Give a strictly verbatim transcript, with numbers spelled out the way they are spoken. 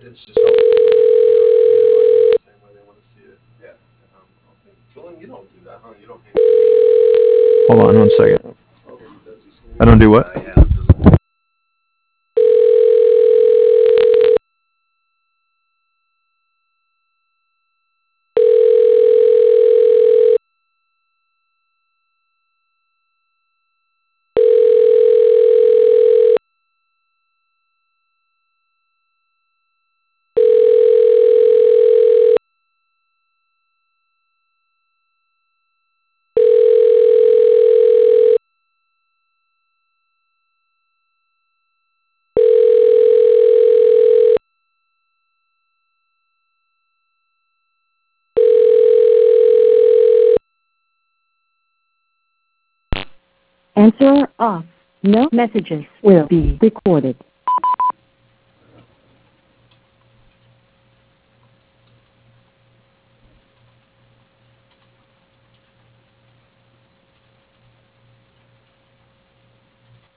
it's just helpful. You know, you get it like the same way they want to see it. Yeah. Um, okay. Julian, you don't do that, huh? You don't hang Hold on one second. Oh, he does. He's I don't do what? Uh, yeah. Doesn't Answer off. No messages will be recorded.